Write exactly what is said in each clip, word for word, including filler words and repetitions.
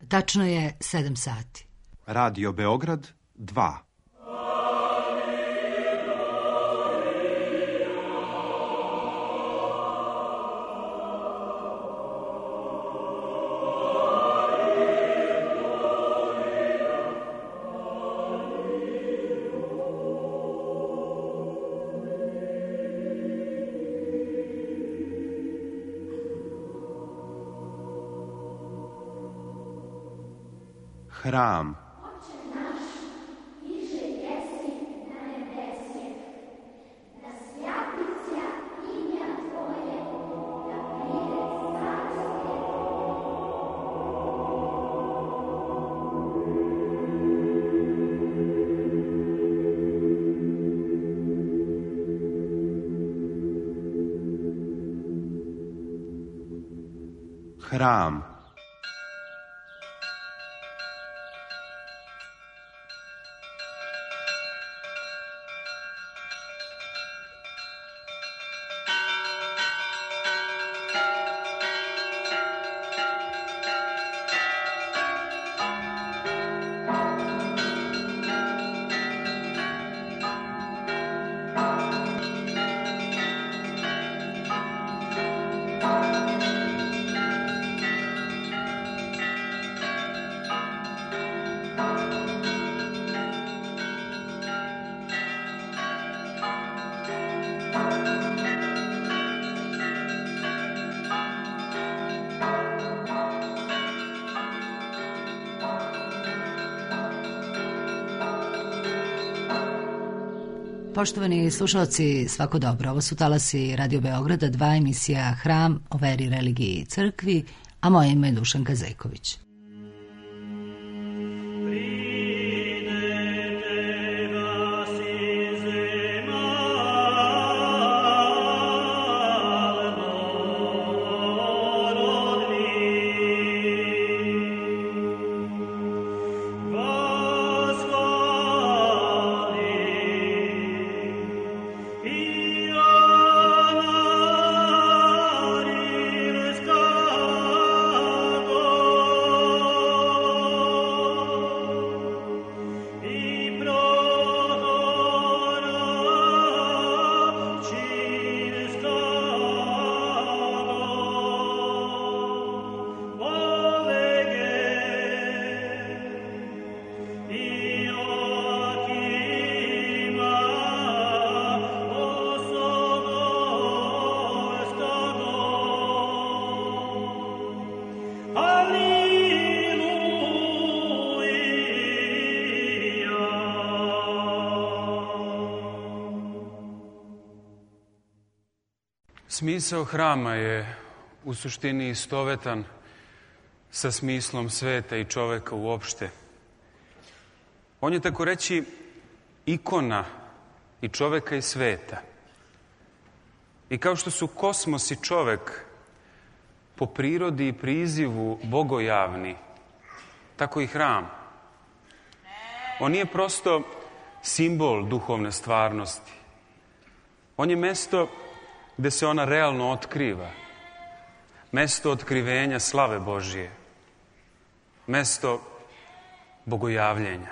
Tačno je sedam sati. Radio Beograd dva. Hram. Hram. Poštovani slušalci, svako dobro. Ovo su talasi Radio Beograda, dva, emisija Hram o veri, religiji i crkvi, a moje ime je Dušanka Zejković. Smisao hrama je u suštini istovetan sa smislom sveta i čoveka uopšte. On je, tako reći, ikona i čoveka i sveta. I kao što su kosmos i čovek po prirodi i prizivu bogojavni, tako i hram. On nije prosto simbol duhovne stvarnosti. On je mesto gde se ona realno otkriva. Mesto otkrivenja slave Božije. Mesto bogojavljenja.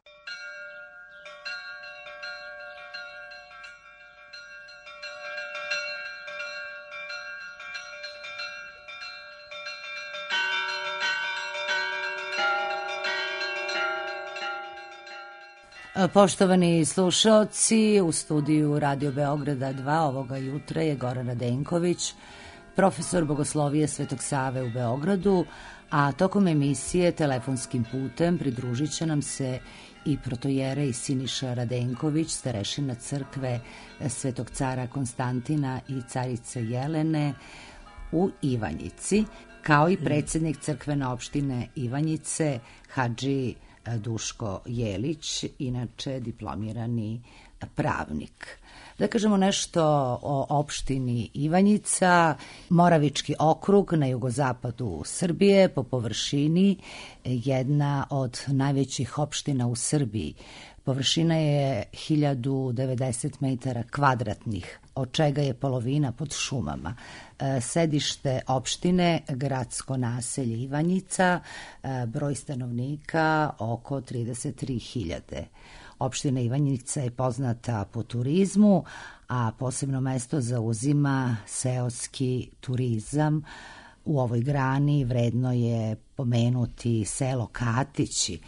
Poštovani slušaoci, u studiju Radio Beograda dva ovoga jutra je Goran Radenković, profesor bogoslovije Svetog Save u Beogradu, a tokom emisije telefonskim putem pridružit će nam se i protojerej Siniša Radenković, starešina crkve Svetog cara Konstantina i carice Jelene u Ivanjici, kao i predsjednik crkvene opštine Ivanjice, hadži Duško Jelić, inače diplomirani pravnik. Da kažemo nešto o opštini Ivanjica, Moravički okrug na jugozapadu Srbije, po površini jedna od najvećih opština u Srbiji. Površina je hiljadu devedeset metara kvadratnih od čega je polovina pod šumama. Sedište opštine, gradsko naselje Ivanjica, broj stanovnika oko trideset tri hiljade. Opština Ivanjica je poznata po turizmu, a posebno mesto zauzima seoski turizam. U ovoj grani vredno je pomenuti selo Katići,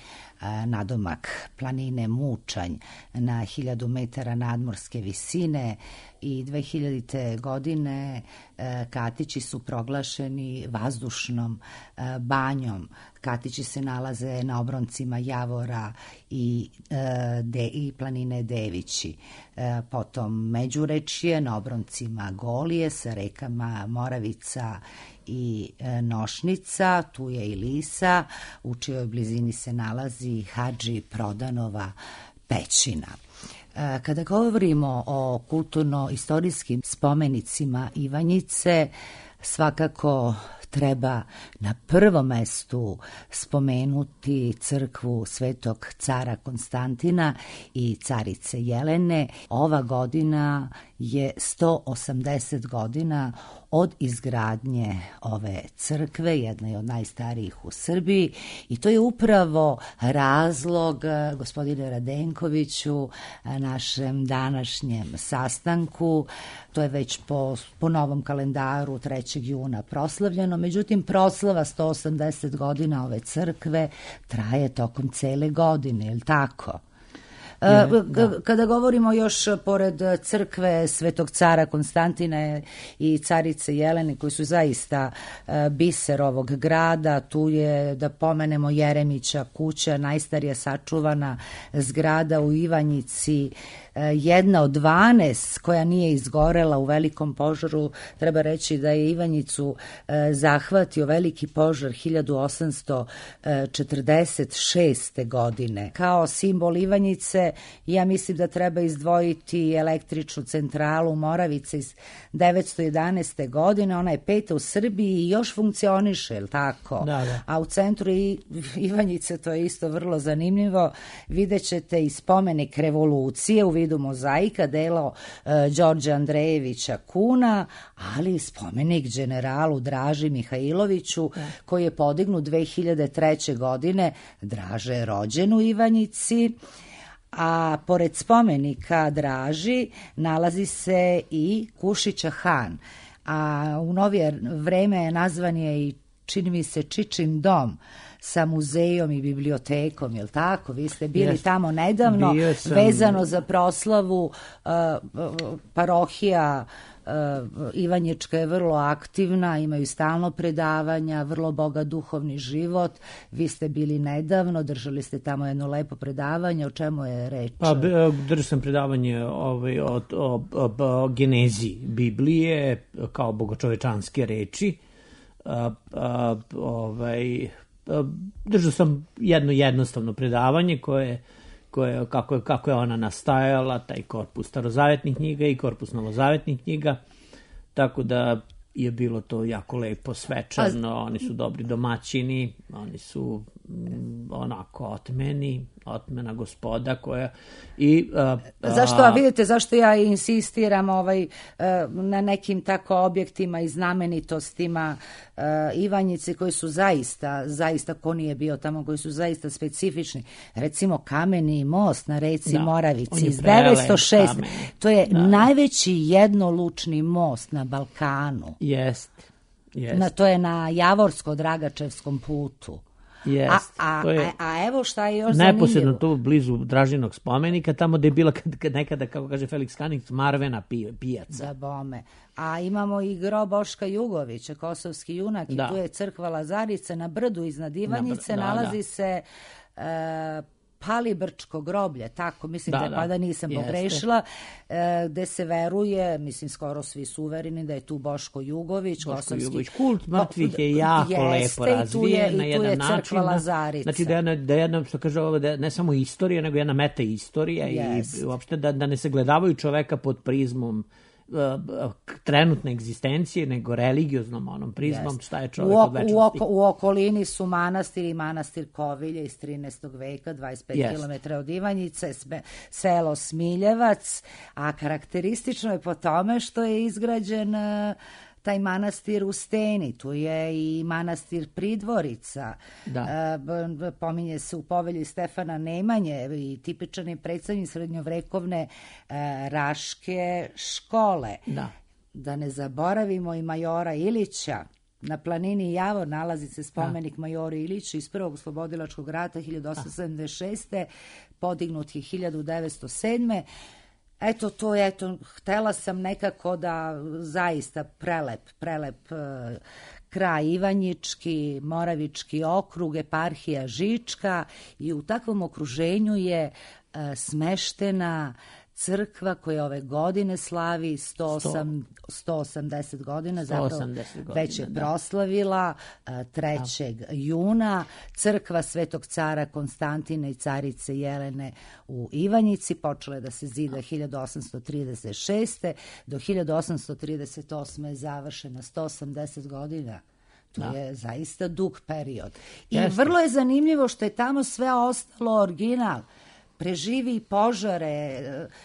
nadomak planine Mučanj na hiljadu metara nadmorske visine, i dve hiljadite. godine Katići su proglašeni vazdušnom banjom. Katići se nalaze na obroncima Javora i, de, i planine Devići. Potom Međurečje na obroncima Golije sa rekama Moravica i Nošnica, tu je i Lisa, u čijoj blizini se nalazi Hadži Prodanova pećina. Kada govorimo o kulturno-istorijskim spomenicima Ivanjice, svakako treba na prvom mestu spomenuti crkvu Svetog cara Konstantina i carice Jelene. Ova godina je sto osamdeset godina od izgradnje ove crkve, jedna je od najstarijih u Srbiji, i to je upravo razlog, gospodine Radenkoviću, našem današnjem sastanku. To je već po, po novom kalendaru trećeg juna proslavljeno, međutim proslava sto osamdeset godina ove crkve traje tokom cele godine, je li tako? Je, da. Kada govorimo još pored crkve Svetog cara Konstantina i carice Jelene, koji su zaista biser ovog grada, tu je da pomenemo Jeremića kuća, najstarija sačuvana zgrada u Ivanjici, jedna od dvanaest koja nije izgorela u velikom požaru. Treba reći da je Ivanjicu zahvatio veliki požar hiljadu osamsto četrdeset šeste. godine. Kao simbol Ivanjice, ja mislim da treba izdvojiti električnu centralu Moravice iz devetsto jedanaeste. godine. Ona je peta u Srbiji i još funkcioniše, je li tako? Da, da. A u centru Ivanjice, to je isto vrlo zanimljivo, vidjet ćete i spomenik revolucije u vidu mozaika, delo uh, Đorđa Andrejevića Kuna, ali i spomenik generalu Draži Mihajloviću, da, koji je podignut dve hiljade treće. godine. Draže je rođen u Ivanjici, a pored spomenika Draži nalazi se i Kušića Han, a u novije vreme nazvan je i, čini mi se, Čičin dom sa muzejom i bibliotekom, je li tako? Vi ste bili yes. tamo nedavno, sam... vezano za proslavu uh, parohija uh, Ivanjička je vrlo aktivna, imaju stalno predavanja, vrlo bogat duhovni život. Vi ste bili nedavno, držali ste tamo jedno lepo predavanje, o čemu je reč? Pa, držao sam predavanje ovaj, o, o, o, o genezi Biblije kao bogočovečanske reči. A, a, ovaj... Držao sam jedno jednostavno predavanje koje, koje kako, kako je ona nastajala, taj korpus starozavetnih knjiga i korpus novozavetnih knjiga, tako da je bilo to jako lepo, svečano, A... oni su dobri domaćini, oni su m, onako otmeni, otmena gospoda koja i... A, a... Zašto, a vidite, zašto ja insistiram ovaj, na nekim tako objektima i znamenitostima Ivanjice koji su zaista, zaista ko nije bio tamo, koji su zaista specifični. Recimo kameni most na reci da, Moravici iz devetsto šeste. To je da. najveći jednolučni most na Balkanu. Jest, jest. Na, to je na Javorsko-Dragačevskom putu. Jest, a, a, to je a, a evo šta je još zanimljivo. Neposredno tu blizu Dražinog spomenika, tamo gde je bila kad, kad nekada, kako kaže Felix Kanik, Marvena pijaca. Za bome. A imamo i grob Boška Jugovića, kosovski junak, da. I tu je crkva Lazarice na brdu iznad Ivanjice, da, nalazi da. se... E, Palibrčko groblje, tako, mislim da, da, pa da nisam jeste. pogrešila, e, gde se veruje, mislim skoro svi su uvereni da je tu Boško Jugović, Boško kosovski... Jugović, kult mrtvih je jako jeste, lepo razvijen na jedan način. I tu je crkva Lazarica. Znači da je, da je jedna, što kaže ovo, da ne samo istorija, nego jedna meta istorija yes. i uopšte da, da ne se gledavaju čoveka pod prizmom trenutne egzistencije, nego religioznom onom prizmom, Jest. šta je čovjek u, od večnosti. U, oko, u okolini su manastir i manastir Kovilje iz trinaestog veka, dvadeset pet Jest. kilometara od Ivanjice, sme, selo Smiljevac, a karakteristično je po tome što je izgrađen uh, taj manastir u Steni, tu je i manastir Pridvorica, Da. uh, pominje se u povelji Stefana Nemanje i tipičan je predstavnik srednjovrekovne uh, raške škole. Da. Da ne zaboravimo i majora Ilića. Na planini Javor nalazi se spomenik da. majoru Iliću iz Prvog oslobodilačkog rata hiljadu osamsto sedamdeset šeste. Podignut je hiljadu devetsto sedme. Eto, to je, eto, htela sam nekako da zaista prelep, prelep uh, kraj Ivanjički, Moravički okrug, eparhija Žička i u takvom okruženju je uh, smeštena crkva koja ove godine slavi sto osamdeset godina, zapravo već je proslavila trećeg juna. Crkva Svetog cara Konstantina i carice Jelene u Ivanjici počela je da se zida hiljadu osamsto trideset šeste. Do hiljadu osamsto trideset osme je završena, sto osamdeset godina. To da. je zaista dug period. I Jeste. vrlo je zanimljivo što je tamo sve ostalo original. Preživi požare,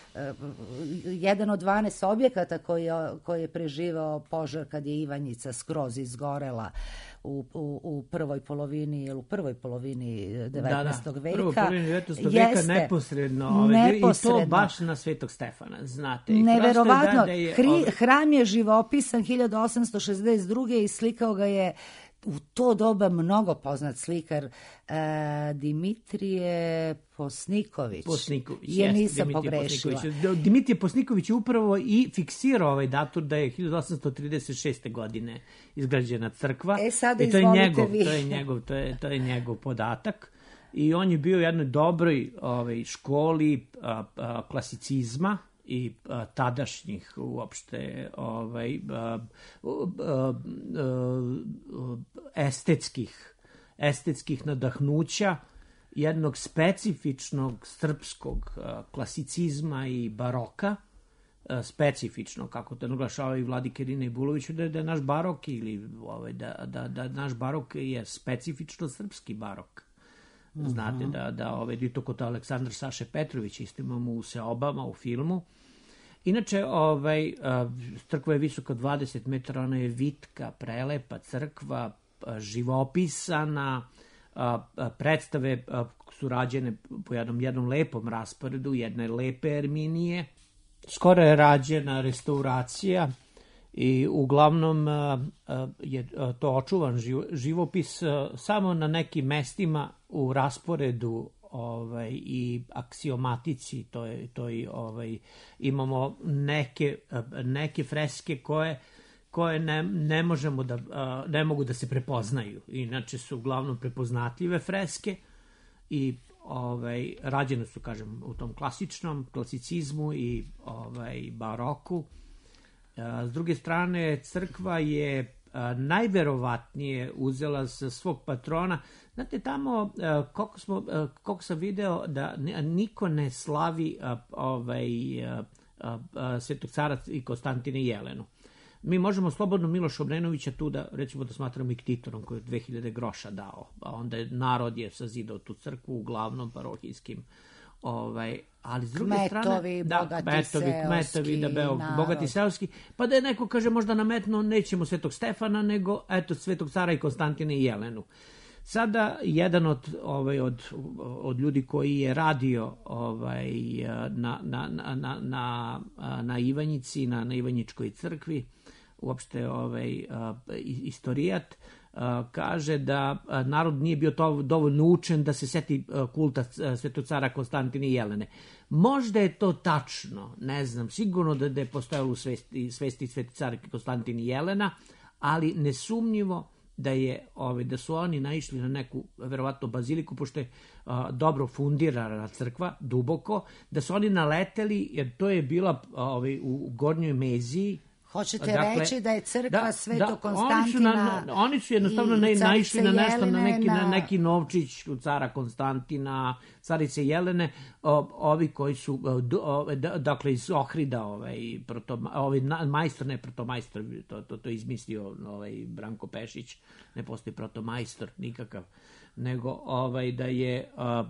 jedan od dvanaest objekata koji je, koji je preživao požar kad je Ivanjica skroz izgorela u, u, u prvoj polovini, ili u prvoj polovini devetnaestog. Da, da. veka. Prvoj polovini devetnaestog. veka neposredno, ove, neposredno. I to baš na Svetog Stefana, znate. I neverovatno, da, da je, Hri, ove... hram je živopisan hiljadu osamsto šezdeset druge. i slikao ga je u to doba mnogo poznat slikar uh, Dimitrije Posniković. Posniković, je jest, nisam Dimitrije pogrešila. Posniković. Dimitrije Posniković je upravo i fiksirao ovaj datum da je hiljadu osamsto trideset šeste. godine izgrađena crkva. E sada I to je izvolite njegov, vi. To je njegov, to je, to je njegov podatak. I on je bio u jednoj dobroj ovaj, školi a, a, klasicizma i a, tadašnjih uopšte ovaj, a, a, a, estetskih, estetskih nadahnuća jednog specifičnog srpskog a, klasicizma i baroka, a, specifično, kako to naglašava i Vladika Irina Ibulović, da, da je naš barok ili ovaj, da, da, da naš barok je specifično srpski barok. Znate da, da ovaj, i to kod Aleksandar Saše Petrović isto imamo u Seobama u filmu. Inače, ovaj, crkva je visoka dvadeset metara, ona je vitka, prelepa crkva, živopisana, predstave su rađene po jednom, jednom lepom rasporedu, jedne lepe Erminije. Skoro je rađena restauracija i uglavnom je to očuvan živopis samo na nekim mestima u rasporedu ovaj, i aksiomatici, to je, to je, ovaj, imamo neke, neke freske koje, koje ne, ne, možemo da, ne mogu da se prepoznaju. Inače su uglavnom prepoznatljive freske i ovaj, rađene su, kažem, u tom klasičnom klasicizmu i ovaj, baroku. S druge strane, crkva je najverovatnije uzela sa svog patrona. Znate, tamo, koliko, smo, koliko sam video, da niko ne slavi ovaj, Svetog cara i Konstantina i Jelenu. Mi možemo slobodno Miloša Obrenovića tu da, recimo, da smatramo i ktitorom koji je dve hiljade groša dao. A onda je narod je sazidao tu crkvu, uglavnom parohijskim. Ovaj, ali s druge kmetovi, strane, da, bogati kmetovi, kmetovi, da beo, bogati seoski, pa da je neko kaže možda nametno nećemo Svetog Stefana, nego eto Svetog cara i Konstantina i Jelenu. Sada jedan od ovaj od od ljudi koji je radio ovaj na na na na na, na Ivanjici, na na Ivanjičkoj crkvi, uopšte ovaj istorijat, kaže da narod nije bio to dovoljno učen da se seti kulta Svetog cara Konstantina i Jelene. Možda je to tačno, ne znam, sigurno da, da je postojalo u svesti, svesti Sveti car Konstantin i Jelena, ali nesumnjivo da je ovaj, da su oni naišli na neku verovatno baziliku, pošto je a, dobro fundirana crkva, duboko, da su oni naleteli, jer to je bila ovaj, u Gornjoj Meziji, Hoćete dakle, reći da je crkva da, Sveto da, Konstantina oni su, na, oni su jednostavno ne, naišli na nešto, na neki, na... na neki novčić cara Konstantina, carice Jelene, o, ovi koji su, o, da, dakle iz Ohrida, ovaj, proto, ovaj, majstor, ne protomajstor, to, to, to izmislio ovaj, Branko Pešić, ne postoji protomajstor nikakav, nego ovaj, da je a,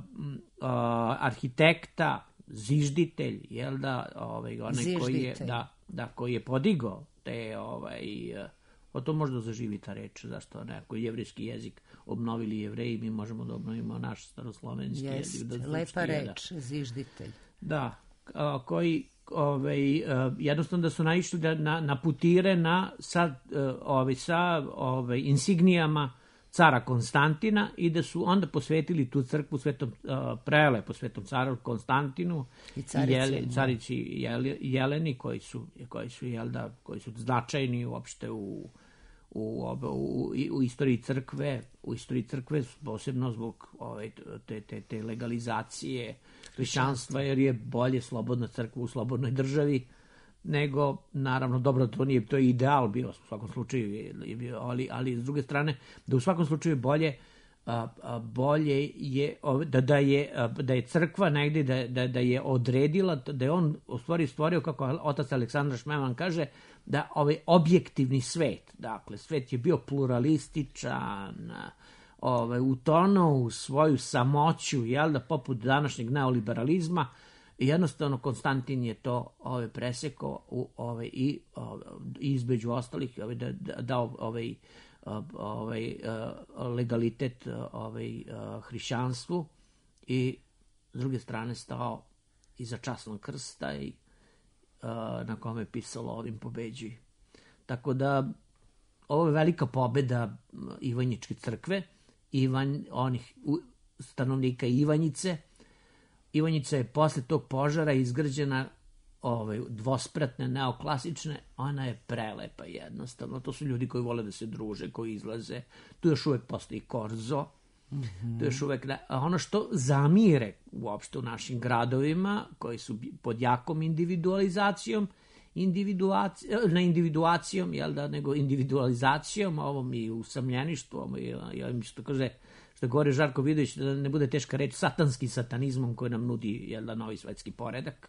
a, arhitekta, zižditelj, jel da, ovaj, onaj koji je, da, da, koji je podigao te, ovaj, o to možda zaživi ta reč, zašto ne, ako je jevrijski jezik obnovili Jevreji, mi možemo da obnovimo naš staroslovenski jezik. jezik. Da, lepa da, reč, zižditelj. Da, a, koji, ovaj, jednostavno da su naišli da, na, na putire na, sa, ovaj, sa ovaj, insignijama cara Konstantina i da su onda posvetili tu crkvu svetom, uh, prele po svetom caru Konstantinu i carici, Jele, carici Jele, Jeleni koji su, koji su, jel da, koji su značajni uopšte u, u, u, u istoriji crkve, u istoriji crkve posebno zbog ove, te, te, te legalizacije hrišćanstva, jer je bolje slobodna crkva u slobodnoj državi nego, naravno, dobro, to nije, to je ideal bio u svakom slučaju, ali, ali s druge strane, da u svakom slučaju bolje, a, a, bolje je, da, da je, a, da je crkva negdje, da, da, da je odredila, da je on u stvari stvorio, kako otac Aleksandar Šmeman kaže, da ovaj objektivni svet, dakle, svet je bio pluralističan, ovaj, utonuo u svoju samoću, jel da, poput današnjeg neoliberalizma. I jednostavno Konstantin je to ove, presekao u, ove, i ove, između ostalih ove, da, da, dao ovaj, ovaj, legalitet ovaj, hrišćanstvu i s druge strane stao iza časnog krsta i na kome je pisalo ovim pobeđuj. Tako da ovo je velika pobeda Ivanjičke crkve, Ivan, onih stanovnika Ivanjice. Ivanjica je posle tog požara izgrađena ovaj, dvospratne, neoklasične, ona je prelepa jednostavno. To su ljudi koji vole da se druže, koji izlaze. Tu još uvek postoji korzo. Mm-hmm. Tu još uvek, a ono što zamire uopšte u našim gradovima, koji su pod jakom individualizacijom, individuaci, ne individuacijom, jel da, nego individualizacijom, ovom i usamljeništvom, i, ja mi što kaže, što govori Žarko Vidović, da ne bude teška reč, satanskim satanizmom koji nam nudi, jel da, novi svetski poredak.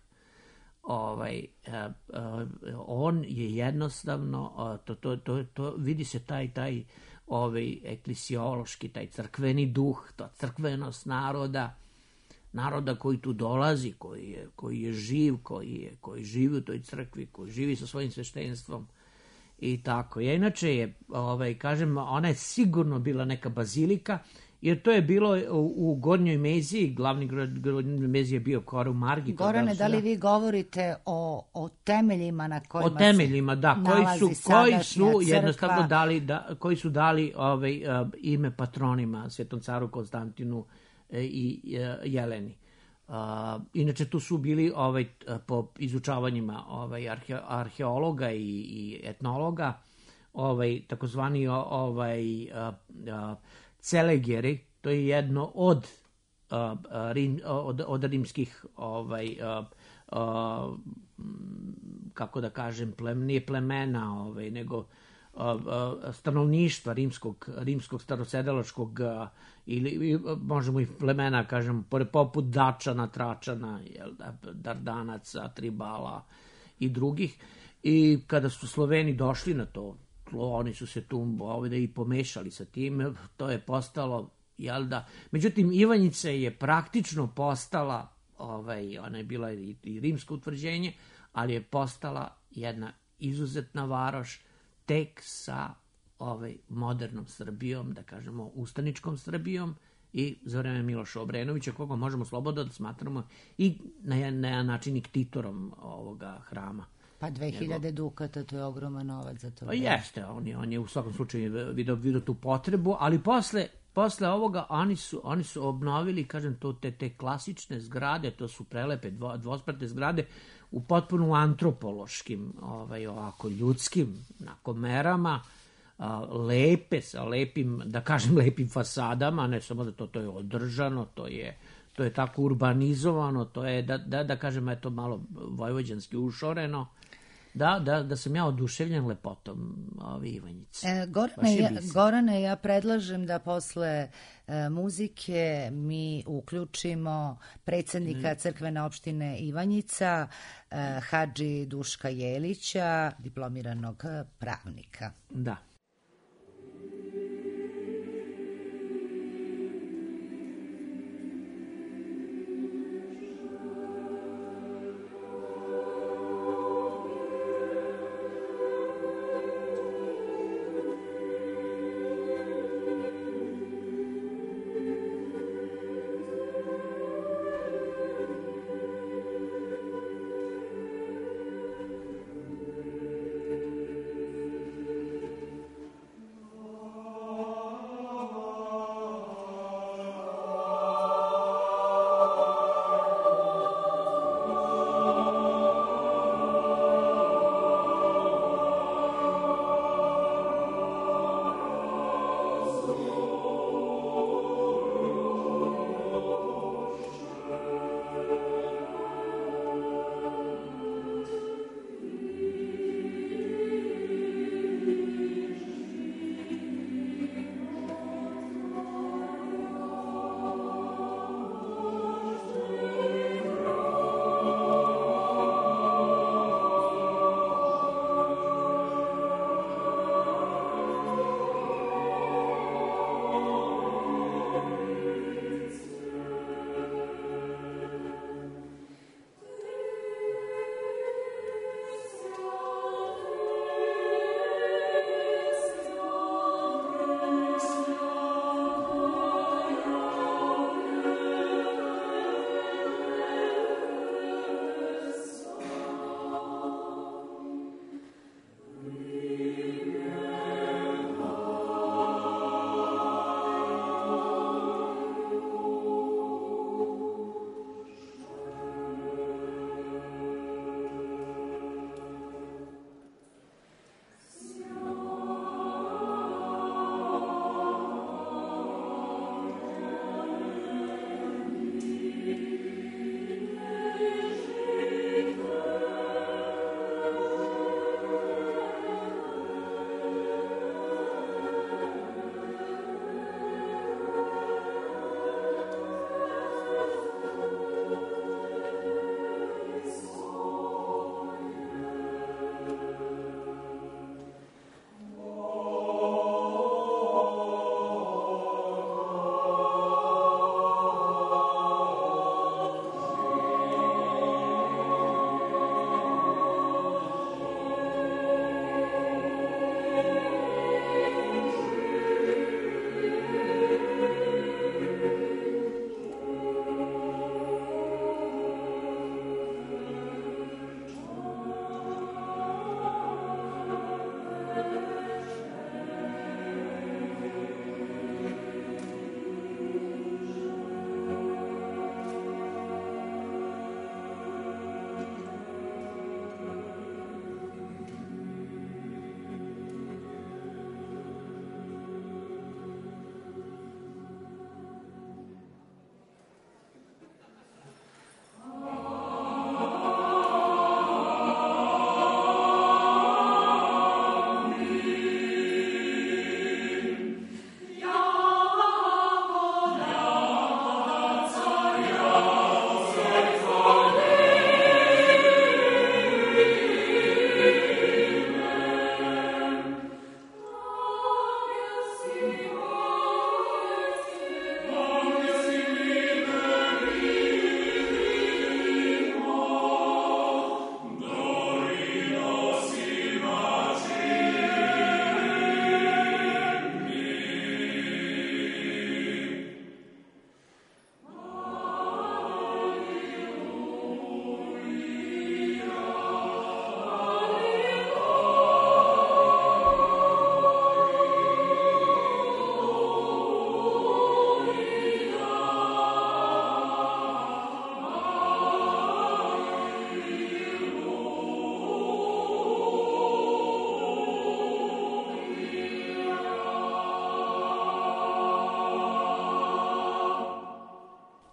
Ovaj, eh, eh, on je jednostavno, eh, to, to, to, to, vidi se taj, taj ovaj, eklesiološki, taj crkveni duh, ta crkvenost naroda, naroda koji tu dolazi, koji je, koji je živ, koji, je, koji živi u toj crkvi, koji živi sa svojim sveštenstvom i tako. Ja inače je, ovaj, kažem, ona je sigurno bila neka bazilika, jer to je bilo u, u Gornjoj Meziji, glavni grad Gornjoj Meziji je bio Korum Margit. Gorane, da li vi govorite o, o temeljima na kojima o temeljima, da, koji su, koji su jednostavno crkva. dali, da, koji su dali ovaj, uh, ime patronima, Svetom caru Konstantinu uh, i uh, Jeleni. Uh, inače tu su bili ovaj, po izučavanjima ovaj, arhe, arheologa i, i etnologa, ovaj, takozvani ovaj, uh, uh, celegeri, to je jedno od, uh, rim, od, od rimskih ovaj, uh, uh, kako da kažem, plem, nije plemena, ovaj, nego uh, uh, stanovništva rimskog, rimskog starosedelačkog uh, ili možemo i plemena, kažem, poput Dačana, Tračana, jel, Dardanaca, Tribala i drugih. I kada su Sloveni došli na to tlo, oni su se tu ovdje i pomešali sa tim, to je postalo, jel da, međutim Ivanjica je praktično postala, ovaj, ona je bila i, i rimsko utvrđenje, ali je postala jedna izuzetna varoš tek sa ovaj, modernom Srbijom, da kažemo ustaničkom Srbijom i za vreme Miloša Obrenovića, koga možemo slobodno da smatramo i na jedan, na jedan način i ktitorom ovoga hrama. Pa dve hiljade dukata, to je ogroman novac za to. Pa jeste, on je, on je u svakom slučaju vidio, vidio tu potrebu, ali posle, posle ovoga oni su, oni su obnovili, kažem, to, te, te klasične zgrade, to su prelepe dvo, dvospratne zgrade u potpuno antropološkim, ovaj, ovako, ljudskim merama, a, lepe, sa lepim, da kažem, lepim fasadama, ne samo da to, to je održano, to je, to je tako urbanizovano, to je, da, da, da kažem, eto, malo vojvođanski ušoreno. da, da, da sam ja oduševljen lepotom ove Ivanjice. E, Gorane, ja, Gorane, ja predlažem da posle e, muzike mi uključimo predsjednika mm. crkvene opštine Ivanjica, e, Hadži Duška Jelića, diplomiranog pravnika. Da.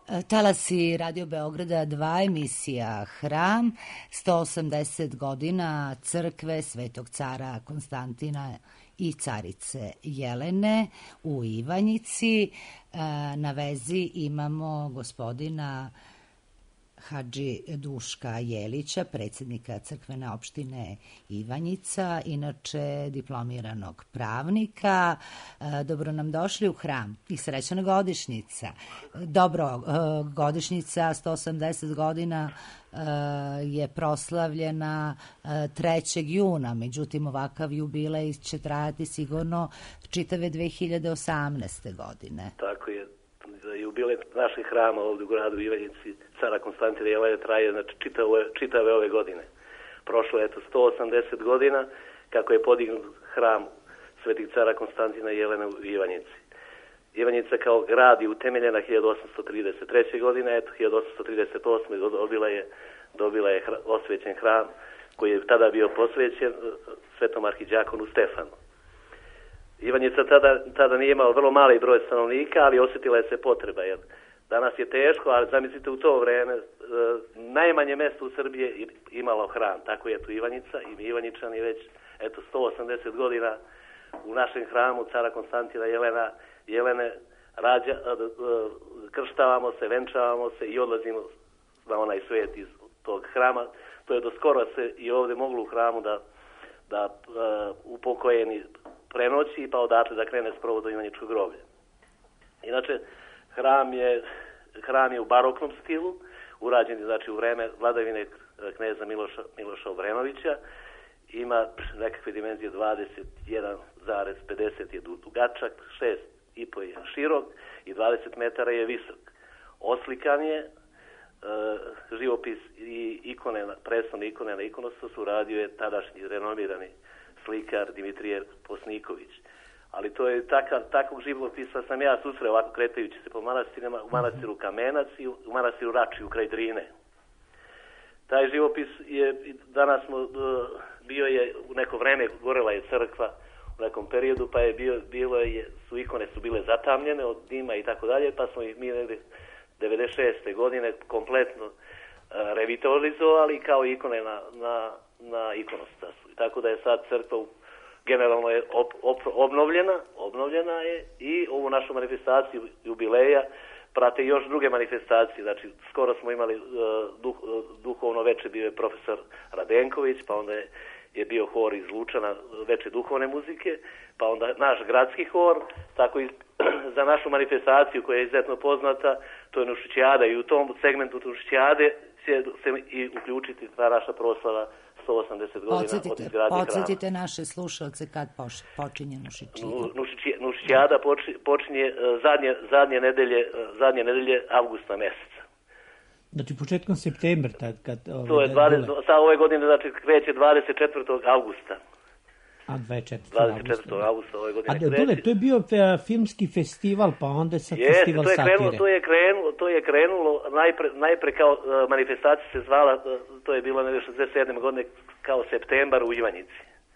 Talasi Radio Beograda dva, emisija Hram, sto osamdeset godina crkve Svetog cara Konstantina i carice Jelene u Ivanjici. Na vezi imamo gospodina Hadži Duška Jelića, predsjednika crkvene opštine Ivanjica, inače diplomiranog pravnika. Dobro nam došli u Hram i srećna godišnjica. Dobro, godišnjica sto osamdeset godina je proslavljena trećeg juna, međutim ovakav jubilej će trajati sigurno čitave dve hiljade osamnaeste. godine. Tako je. Jubilej naših hrama ovdje u gradu Ivanjici, cara Konstantina Jelene, traje znači, čitave, čitave ove godine. Prošlo je eto sto osamdeset godina kako je podignut hram svetih cara Konstantina Jelene u Ivanjici. Ivanjica kao grad je utemeljena hiljadu osamsto trideset treće. godine, eto hiljadu osamsto trideset osme. dobila je, dobila je hra, osvećen hram koji je tada bio posvećen svetom arhidjakonu Stefanu. Ivanjica tada, tada nije imala vrlo mali broj stanovnika, ali osjetila je se potreba. Jer danas je teško, ali zamislite u to vreme, e, najmanje mjesto u Srbiji je imalo hram. Tako je tu Ivanjica i mi Ivanjičani već eto, sto osamdeset godina u našem hramu cara Konstantina Jelena, Jelene rađa, e, krštavamo se, venčavamo se i odlazimo na onaj svijet iz tog hrama. To je do skoro se i ovdje moglo u hramu da, da e, upokojeni prenoći, pa odatle da krene sprovod do Ivanjičkog groblja. Inače, hram je, hram je u baroknom stilu, urađen je znači u vreme vladavine kneza Miloša, Miloša Obrenovića, ima nekakve dimenzije dvadeset jedan zarez pedeset je dugačak, šest i po je širok i dvadeset metara je visok. Oslikan je, e, živopis i ikone, presnovne ikone na ikonostosu uradio je tadašnji renomirani slikar Dimitrije Posniković. Ali to je takav, takvog živopisa sam ja susreo ovako kretajući se po manastirima, u manastiru Kamenac i u manastiru Račiju kraj Drine. Taj živopis je, danas smo, bio je u neko vreme, gorela je crkva u nekom periodu, pa je bio, bilo je, su ikone su bile zatamljene od dima i tako dalje, pa smo ih mi negdje devedeset šeste. godine kompletno revitalizovali kao ikone na, na, na ikonostasu. Tako da je sad crkva generalno je op, op, obnovljena, obnovljena je i ovu našu manifestaciju jubileja prate još druge manifestacije. Znači, skoro smo imali uh, duh, uh, duhovno veče, bio je profesor Radenković, pa onda je, je bio hor iz Lučana, veče duhovne muzike, pa onda naš gradski hor, tako i za našu manifestaciju koja je izuzetno poznata, to je Nušićijada i u tom segmentu Nušićijade će se i uključiti ta naša proslava sto osamdeset godina od izgradnje hrama. Podsjetite naše slušalce kad poš, počinje Nušićijada. Nušićijada počinje zadnje, zadnje, nedelje, zadnje nedelje avgusta mjeseca. Znači početkom septembra tad kad... Ove, to je dvadeset, sa ove godine, znači kreće dvadeset četvrtog avgusta. A dvadeset četvrtog avgusta ove godine. A dole, to je bio fe, filmski festival, pa onda sad Jest, festival to je satire. Krenulo, to je krenulo, to je krenulo najpre, najpre kao uh, manifestacija se zvala, uh, to je bilo negdje šezdeset sedme. godine kao septembar u Ivanjici.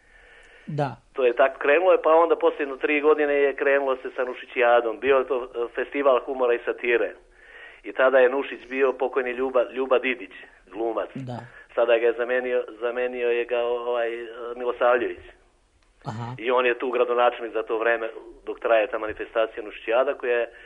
Da. To je tako krenulo, pa onda posljedno tri godine je krenulo se sa Nušićijadom. Bio je to uh, festival humora i satire. I tada je Nušić bio pokojni Ljuba, Ljuba Didić, glumac. Da. Sada ga je zamenio, zamenio je ga ovaj, uh, Milosavljević. Aha. I on je tu gradonačelnik za to vreme dok traje ta manifestacija Nušićijada koja je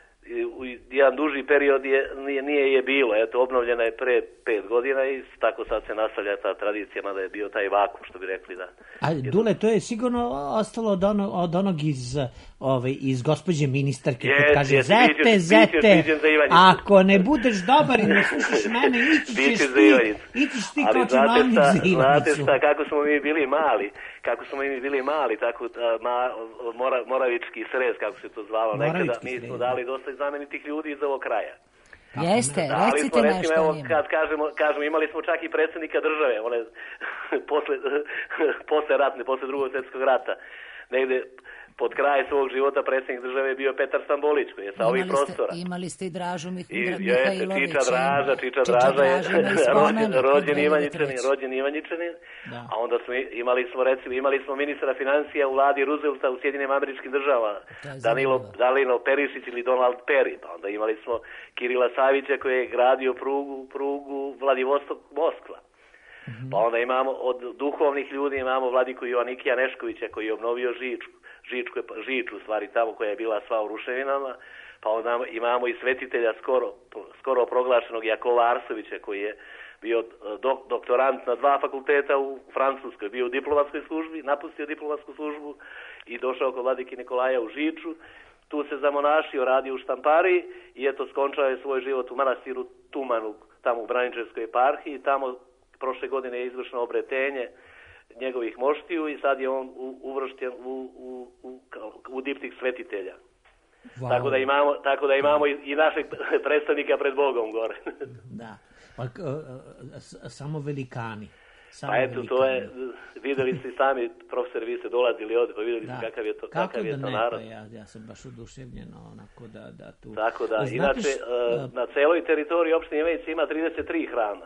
u jedan duži period je, nije, nije je bilo. Eto, obnovljena je pre pet godina i tako sad se nastavlja ta tradicija, mada je bio taj vakum, što bi rekli da... A Dule, to je sigurno ostalo od onog, od onog iz, ovaj, iz gospođe ministarke, yes, kad kaže, yes, zete, bićeš, zete, bićeš ako ne budeš dobar i ne slušaš mene, ići ćeš ti, ići ti kao činovnik za Ivanicu. Znate šta, kako smo mi bili mali, kako smo mi bili mali, tako ma, mora, Moravički srez, kako se to zvalo nekada, mi smo dali dosta znamenitih ljudi iz ovog kraja. Jeste, da, recite smo, recimo, nešto evo, njima. kad kažemo, kažemo, imali smo čak i predsjednika države, one, posle, posle ratne, posle drugog svjetskog rata. Negde pod kraj svog života predsjednik države je bio Petar Stambolić, koji je sa ovih Imali prostora. Ste, imali ste i Dražu Mih, I, Mihajlovića. Čiča Draža, Čiča Draža je rođen, rođen Ivanjičanin, rođen Ivanjičanin, a onda smo imali smo, recimo, imali smo ministra financija u vladi Roosevelta u Sjedinim Američkim državama, Danilo, Danilo Perišić ili Donald Perry, pa onda imali smo Kirila Savića koji je gradio prugu, prugu Vladivostok-Moskva. Pa onda imamo od duhovnih ljudi imamo vladiku Joanikija Neškovića koji je obnovio Žičku, Žičku, Žiču u stvari tamo koja je bila sva u ruševinama, pa onda imamo i svetitelja skoro, skoro proglašenog Jakova Arsovića koji je bio dok, doktorant na dva fakulteta u Francuskoj, bio u diplomatskoj službi, napustio diplomatsku službu i došao kod vladike Nikolaja u Žiču, tu se zamonašio, radio u štampariji i eto skončao je svoj život u manastiru Tumanu, tamo u Braničevskoj eparhiji, tamo prošle godine je izvršeno obretenje njegovih moštiju i sad je on uvršten u, u, u, u diptik svetitelja. Wow. Tako da imamo, tako da imamo i, i našeg predstavnika pred Bogom gore. Da, pa uh, samo velikani. Samo pa eto, velikani. To je, videli ste sami, profesor, vi ste dolazili ovdje, pa videli ste da. kakav je to, Kako kakav da je to ne, narod. Pa ja, ja sam baš oduševljen, onako da, da tu... Tako da, Znate inače, š, uh, na celoj teritoriji opštine Ivanjice ima trideset tri hrama.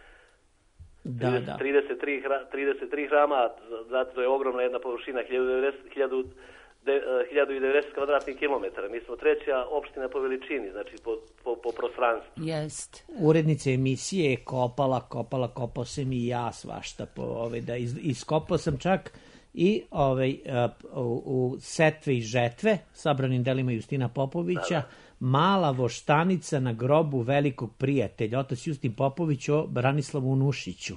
Da, da. trideset tri, trideset tri hrama, zato to je ogromna jedna površina, hiljadu devedeset kvadratnih kilometara. Mi smo treća opština po veličini, znači po, po, po prostranstvu. Jest. Urednica emisije je kopala, kopala, kopao sam i ja svašta. Po, ove, da iz, iskopao sam čak i ovaj, u, u setve i žetve, sabranim delima Justina Popovića, da, da. Mala voštanica na grobu velikog prijatelja, otac Justin Popović o Branislavu Nušiću.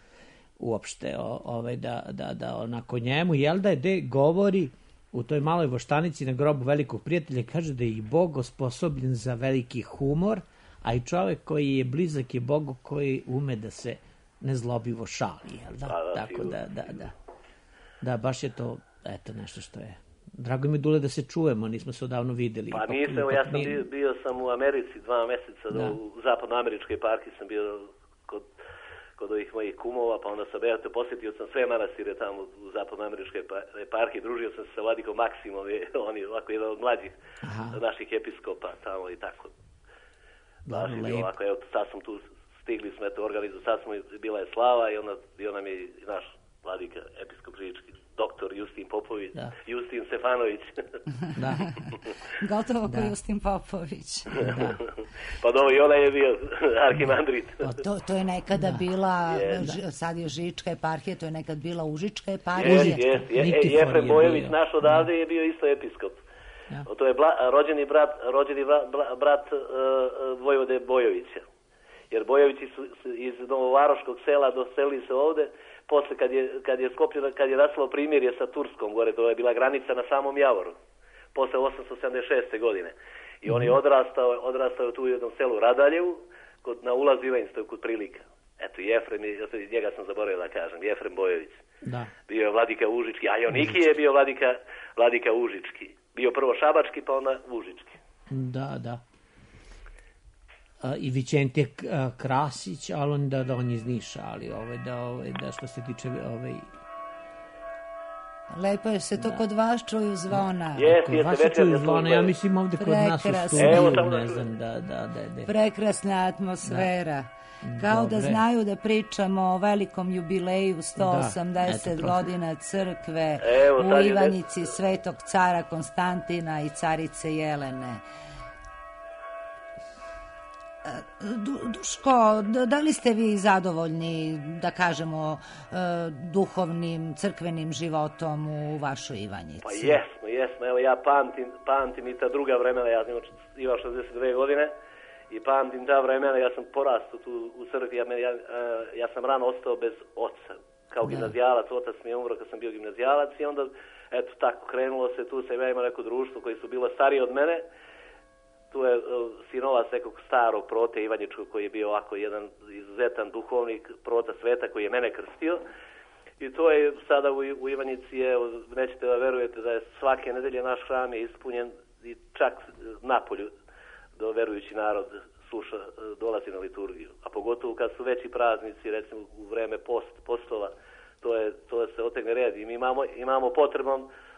Uopšte, o, ovaj, da, da, da onako njemu, jel da je de govori u toj maloj voštanici na grobu velikog prijatelja, kaže da je i Bog osposobljen za veliki humor, a i čovjek koji je blizak je Bogu koji ume da se nezlobivo šali, jel da? Da, da, tako da, da, da. Da, baš je to, eto, nešto što je. Drago mi, Dule, da se čujemo, nismo se odavno videli. Pa nisam, ja sam bio, bio sam u Americi dva mjeseca, da. U zapadnoameričkoj parki sam bio kod, kod ovih mojih kumova, pa onda sam, ja te posjetio sam sve manastire tamo u zapadnoameričkoj parki, družio sam se sa vladikom Maksimom, on je ovako jedan od mlađih Aha. naših episkopa tamo i tako. Da, ovako, evo, sad sam tu, stigli smo, eto, organizu, sad smo, bila je slava i ona, i ona mi je naš vladika, episkop Žički, doktor Justin Popović, da. Justin Stefanović. Da. Gotovo da. Ko Justin Popović. Da. Pa dobro, i ona je bio arhimandrit. To, to je nekada da. bila, yes. sad je Žička eparhija, to je nekad bila Užička eparhija. Jes, jes, jes. Jefrem Bojović, naš odavde, je bio isto episkop. Ja. To je bla, rođeni brat, rođeni brat, brat uh, Vojvode Bojovića. Jer Bojovići su, su iz Novovaroškog sela doselili se ovde, posle kad je, kad je skopljeno, kad je nastalo primirje sa Turskom gore, to je bila granica na samom Javoru, posle osamsto sedamdeset šeste godine. I on je odrastao, odrastao tu u jednom selu Radaljevu, kod, na ulazu Ivanjice, kod Prilika. Eto, Jefrem, njega sam zaboravio da kažem, Jefrem Bojović. Da. Bio je vladika Užički, a Joniki je bio vladika, vladika Užički. Bio prvo Šabački, pa onda Užički. Da, da. Uh, i Vičente uh, Krasić, ali on da, da on je iz Niša, ali ovaj, da, ovaj, da što se tiče ovaj... Lepo je se to da. Kod vas čuju zvona. Jes, kod vas se čuju zvona, ja mislim ovde kod nas u studiju, Evo, ne da znam, da, da, da, da. Prekrasna atmosfera. Da. Kao Dobre. Da znaju da pričamo o velikom jubileju sto osamdeset da, godina crkve Evo, u Ivanjici Svetog cara Konstantina i carice Jelene. Duško, da li ste vi zadovoljni, da kažemo, duhovnim, crkvenim životom u vašoj Ivanjici? Pa jesmo, jesmo. Evo ja pamtim, pamtim i ta druga vremena, ja sam imao šezdeset dve godine i pamtim ta vremena, ja sam porastao tu u crkvi, ja, ja, ja sam rano ostao bez oca, kao da. Gimnazijalac, otac mi je umro kad sam bio gimnazijalac i onda, eto, tako krenulo se, tu sam ja imao neko društvo koji su bilo stariji od mene. Tu je uh, sinovac nekog starog prote Ivanjičkog koji je bio ovako jedan izuzetan duhovnik prota sveta koji je mene krstio. I to je sada u, u Ivanjici, je, nećete da verujete da je svake nedelje naš hram je ispunjen i čak napolju do verujući narod sluša, dolazi na liturgiju. A pogotovo kad su veći praznici, recimo u vreme post, postova, to, je, to je se otegne red. I mi imamo, imamo potrebom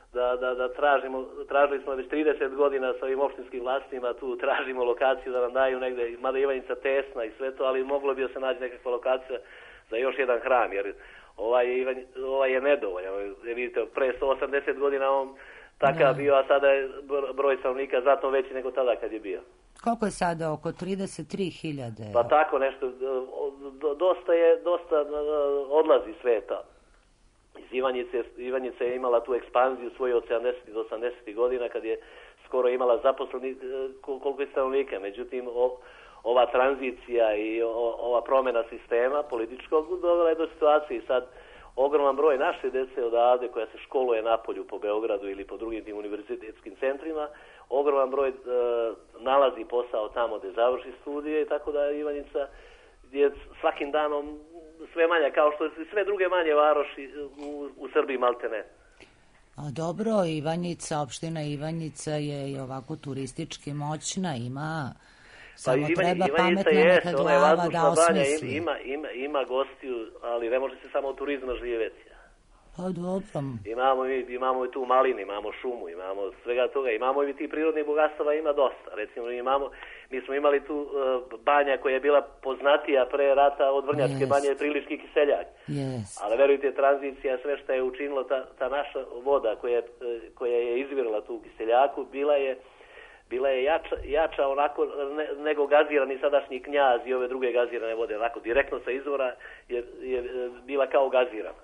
da, da, da tražimo, tražili smo već trideset godina sa ovim opštinskim vlastima, tu tražimo lokaciju da nam daju negde, mada Ivanjica tesna i sve to, ali moglo bi da se naći nekakva lokacija za još jedan hram, jer ovaj je, Ivanj, ovaj je nedovoljan. Vidite, pre sto osamdeset godina on takav bio, a sada je broj stanovnika znatno veći nego tada kad je bio. Koliko je sada? Oko trideset tri hiljade? Pa tako nešto, dosta je, dosta odlazi sveta. Iz Ivanjice, Ivanjica je imala tu ekspanziju svoju od sedamdesetih do osamdesetih godina kad je skoro imala zaposleni koliko je stanovnika. Međutim, o, ova tranzicija i o, ova promjena sistema političkog dovela je do situacije. Sad ogroman broj naše dece odavde koja se školuje napolju po Beogradu ili po drugim tim univerzitetskim centrima, ogroman broj e, nalazi posao tamo gde završi studije i tako da Ivanjica je svakim danom sve manja, kao što su sve druge manje varoši u, u Srbiji maltene. A dobro, Ivanjica, opština Ivanjica je i ovako turistički moćna, ima, samo pa, treba Ivanjica pametna jest, neka glava da osmisli. Ima, ima, ima gostiju, ali ne može se samo od turizma živjeti. Pa dobro. Imamo, imamo i tu malinu, imamo šumu, imamo svega toga, imamo i ti prirodnih bogatstava, ima dosta. Recimo, imamo, mi smo imali tu uh, banja koja je bila poznatija pre rata od Vrnjačke yes. banje, Prilički kiseljak. Yes. Ali verujte, tranzicija, sve što je učinilo, ta, ta naša voda koja, koja je izvirala tu u kiseljaku, bila je bila je jača, jača onako ne, nego gazirani sadašnji Knjaz i ove druge gazirane vode, onako direktno sa izvora je, je bila kao gazirana.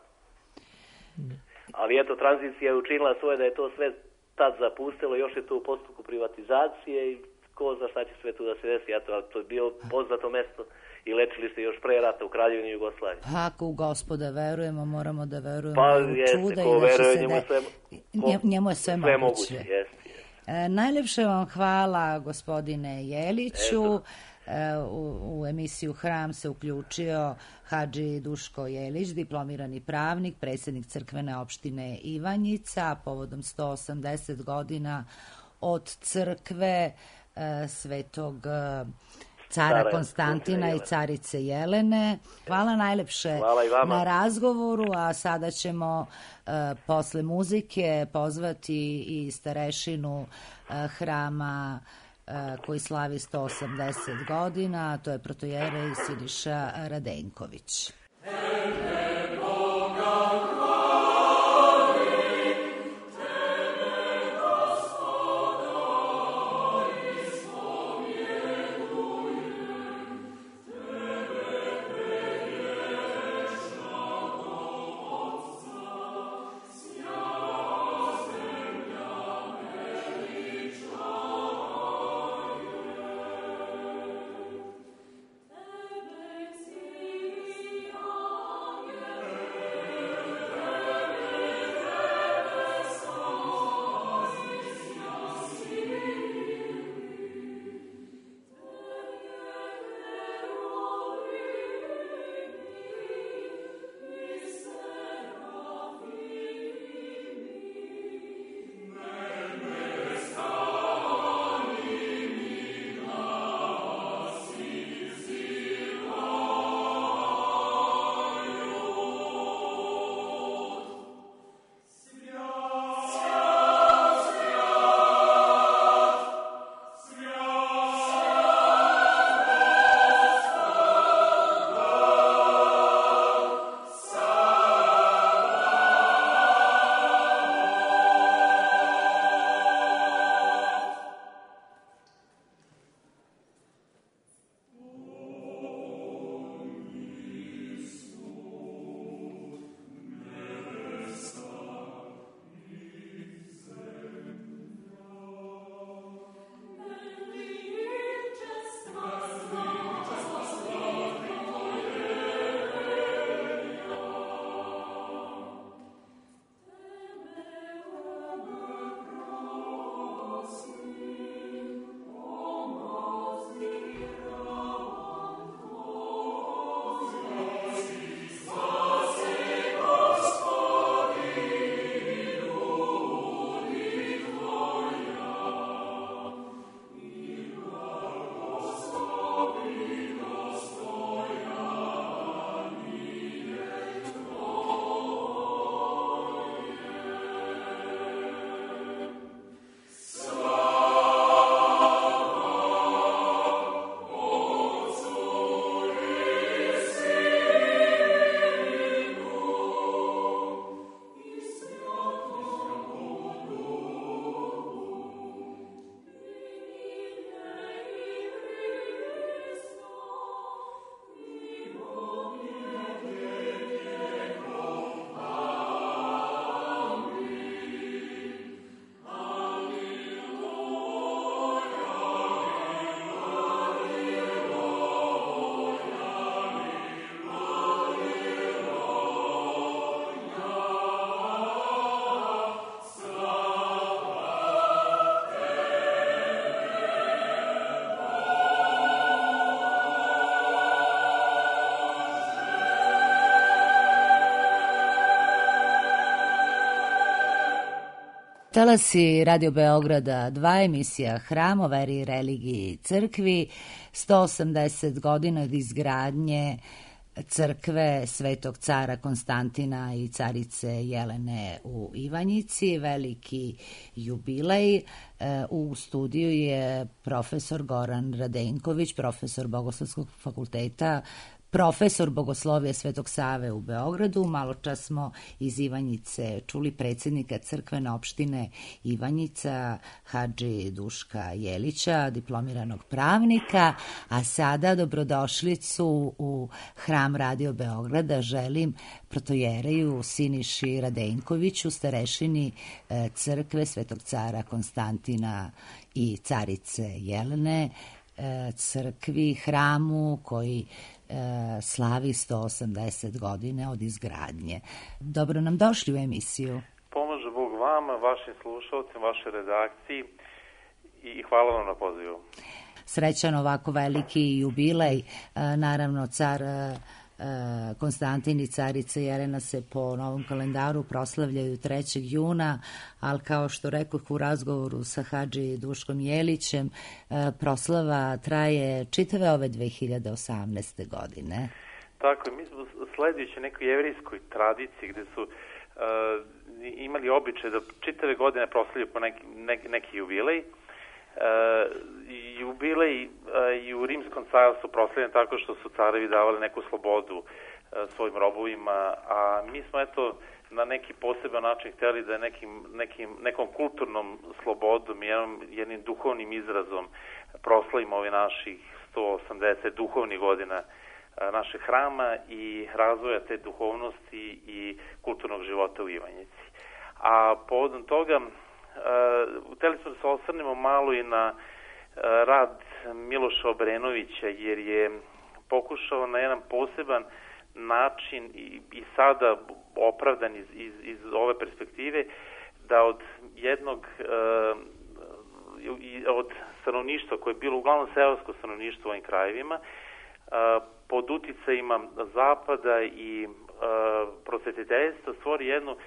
Ali eto, tranzicija je učinila svoje da je to sve tad zapustilo, još je to u postupku privatizacije i ko zna šta će sve tu da se desi. Eto, to je bilo poznato mesto i lečilište još pre rata u Kraljevini Jugoslaviji. Ako u Gospoda verujemo, moramo da verujemo pa, u jeste, čuda ko i da će veruje, se njemu, da... sve, Nje, njemu je sve, sve moguće. moguće jeste, jeste. E, najlepše vam hvala, gospodine Jeliću. Eto. U, u emisiju Hram se uključio Hadži Duško Jelić, diplomirani pravnik, predsjednik crkvene opštine Ivanjica, povodom sto osamdeset godina od crkve e, Svetog e, cara Stara, Konstantina i carice Jelene. Hvala najlepše Hvala na razgovoru, a sada ćemo e, posle muzike pozvati i starešinu e, hrama koji slavi sto osamdeset godina, a to je protojerej Siniša Radenković. Tebe Talasi Radio Beograda dva, emisija Hram o veri, religiji i crkvi, sto osamdeset godina od izgradnje crkve Svetog cara Konstantina i carice Jelene u Ivanjici, veliki jubilej. U studiju je profesor Goran Radenković, profesor Bogoslovskog fakulteta, profesor Bogoslovije Svetog Save u Beogradu. Maločas smo iz Ivanjice čuli predsjednika crkvene opštine Ivanjica, hadži Duška Jelića, diplomiranog pravnika, a sada dobrodošlicu u Hram Radio Beograda želim protojereju Siniši Radenkoviću, starešini crkve Svetog cara Konstantina i carice Jelene, crkvi, hramu koji slavi sto osamdeset godine od izgradnje. Dobro nam došli u emisiju. Pomože Bog vama, vašim slušalcima, vašoj redakciji i hvala vam na pozivu. Srećan ovako veliki jubilej. Naravno, car Konstantin i carica Jelena se po novom kalendaru proslavljaju trećeg juna, ali kao što rekoh u razgovoru sa hadži Duškom Jelićem, proslava traje čitave ove dve hiljade osamnaeste. godine. Tako je, mi smo sledujući nekoj jevrijskoj tradiciji gde su uh, imali običaj da čitave godine proslavljaju po neki, neki, neki jubilej. Uh, jubilej uh, i u Rimskom carstvu proslavljeni tako što su carevi davali neku slobodu uh, svojim robovima, a mi smo eto na neki poseban način hteli da nekim, nekim, nekom kulturnom slobodom i jednim, jednim duhovnim izrazom proslavimo ovi naših sto osamdeset duhovnih godina uh, našeg hrama i razvoja te duhovnosti i kulturnog života u Ivanjici. A povodom toga Uh, hteli smo da se osvrnemo malo i na uh, rad Miloša Obrenovića, jer je pokušao na jedan poseban način i, i sada opravdan iz, iz, iz ove perspektive da od jednog uh, od stanovništva koje je bilo uglavnom seosko stanovništvo u ovim krajevima uh, pod uticajima zapada i uh, prosvetiteljstva stvori jednu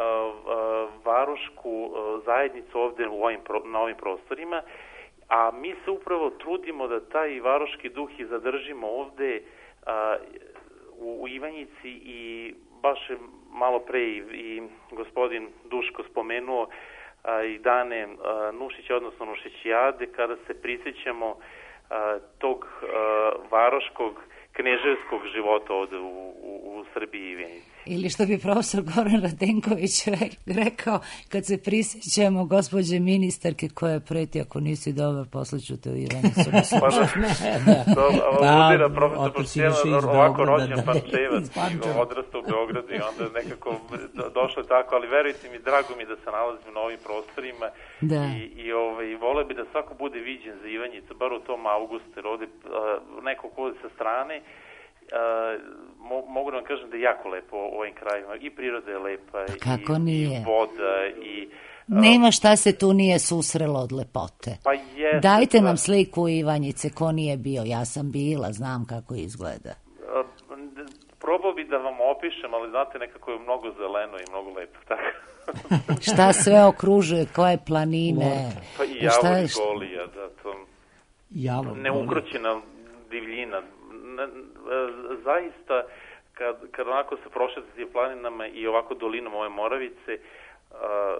varošku zajednicu ovde u ovim, na ovim prostorima, a mi se upravo trudimo da taj varoški duh i zadržimo ovde a, u, u Ivanjici i baš je malo pre i, i gospodin Duško spomenuo a, i dane a, Nušića, odnosno Nušićijade, kada se prisjećamo a, tog a, varoškog kneževskog života ovde u, u, u Srbiji i Ivanjici. Ili što bi profesor Goran Radenković rekao, kad se prisjećamo gospođe ministarke koja preti ako nisi dobar, poslaću te u Ivanicu. Pa da, da, udira profesor Počijeva, ovako rođen Pančevac, odrastao u Beogradu i onda nekako došlo je tako, ali verujte mi, drago mi da se nalazim na ovim prostorima da. i, i ovaj, vole bi da svako bude viđen za Ivanjicu, bar u tom augustu, jer ovde uh, neko ko sa strane. Uh, mo, mogu da vam kažem da je jako lepo u ovim krajima. I priroda je lepa, kako i, nije? i voda, i... Uh, nema šta se tu nije susrelo od lepote. Pa jeste, dajte da. nam sliku Ivanjice, ko nije bio. Ja sam bila, znam kako izgleda. Uh, probao bi da vam opišem, ali znate, nekako je mnogo zeleno i mnogo lepo. Tako. Šta sve okružuje, koje planine? Pa i Javor i Golija, da, to... Javor, neukroćena divljina. Zaista, kad, kad onako se prošetati planinama i ovako dolinom ove Moravice, uh,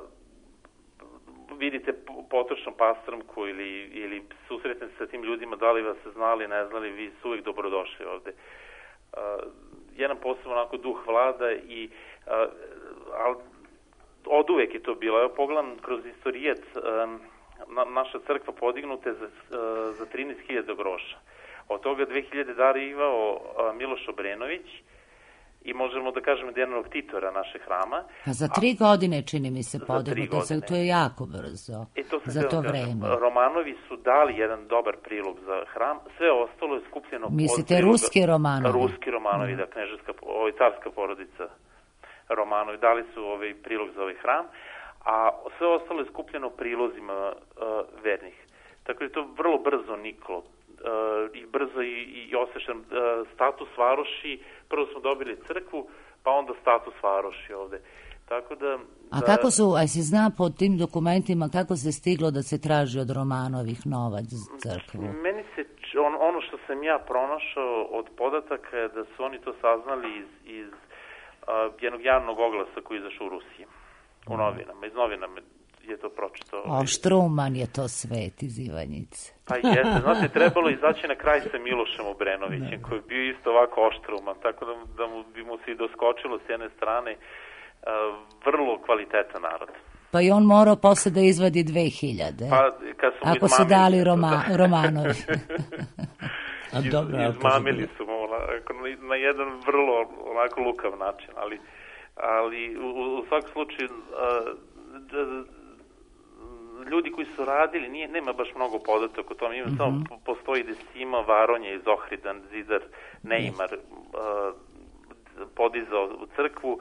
vidite potočnu pastrmku ili, ili susretne se sa tim ljudima, da li vas se znali, ne znali, vi su uvijek dobrodošli ovde. Uh, jedan posebno onako duh vlada i uh, ali od uvek je to bilo. Evo pogledam kroz istorijet, um, na, naša crkva podignuta je za, uh, za trinaest hiljada groša. Od toga dve hiljade darivao Miloš Obrenović i možemo da kažemo da je jednog titora naše hrama. A za tri a, godine čini mi se podignuto, to je jako brzo e, to za to vreme. Romanovi su dali jedan dobar prilog za hram, sve ostalo je skupljeno... Mislite ruski Romanovi? Ruski Romanovi, mm. da kneževska, ovaj, carska porodica Romanovi, dali su ovaj prilog za ovaj hram, a sve ostalo je skupljeno prilozima uh, vernih. Tako da je to vrlo brzo niklo. Uh, i brzo i, i osjećan uh, status varoši. Prvo smo dobili crkvu, pa onda status varoši ovde. Tako da... A da... kako su, a si zna po tim dokumentima kako se stiglo da se traži od Romanovih novac za crkvu? Meni se, on, ono što sam ja pronašao od podataka je da su oni to saznali iz, iz uh, jednog javnog oglasa koji je izašao u Rusiji, u novinama, iz novinama je to pročitao. O, Štruman je to svet iz Ivanjice. Pa jeste, znate, trebalo izaći na kraj sa Milošem Obrenovićem, koji je bio isto ovako oštruman, tako da, da mu, bi mu se i doskočilo s jedne strane, uh, vrlo kvalitetan narod. Pa i on morao posle da izvadi dve hiljade. Pa, kad su ako su dali Roma, Romanovi. A Iz, dobro, izmamili su mu onako, na, na jedan vrlo onako lukav način, ali, ali u, u svakom slučaju uh, d, ljudi koji su radili, nije, nema baš mnogo podataka o tome, ima mm-hmm. samo postoji Desima, Varonje, Zohridan, Zidar, Neymar yes. uh, podizao u crkvu,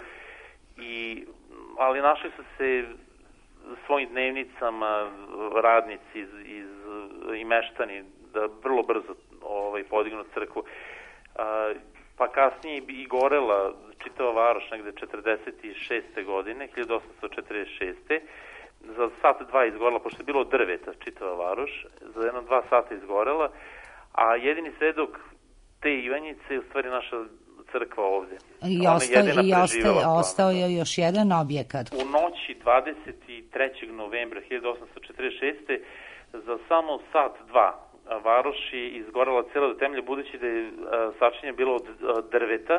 i, ali našli su se svojim dnevnicama radnici iz, iz, i meštani da vrlo brzo ovaj, podignu crkvu. Uh, pa kasnije i gorela čitava varoš negde četrdeset šeste godine, hiljadu osamsto četrdeset šeste za sat dva izgorela, pošto je bilo od drveta čitava varoš, za jedno dva sata izgorela, a jedini svedok te Ivanjice je u stvari naša crkva ovde. I, ostao, i ostao, ostao je još jedan objekat. U noći dvadeset trećeg novembra hiljadu osamsto četrdeset šeste za samo sat dva varoš je izgorela cela do temelja, budući da je sačinjena bilo od drveta,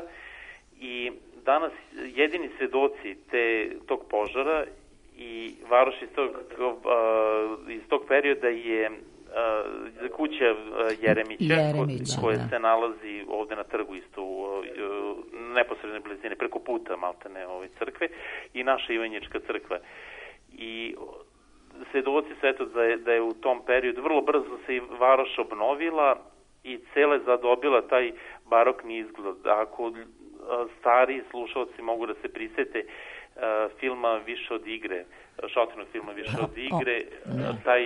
i danas jedini svedoci te, tog požara i varoš iz tog, uh, iz tog perioda je uh, kuća uh, Jeremića, Jeremića koja da. se nalazi ovde na trgu isto u uh, neposrednoj blizini, preko puta maltene ove crkve, i naša Ivanjička crkva. I svedoci su eto da je, da je u tom periodu vrlo brzo se i varoš obnovila i cela je zadobila taj barokni izgled. Ako uh, stariji slušalci mogu da se prisete Uh, filma Više od igre, Šotinog filma Više od igre, uh, taj,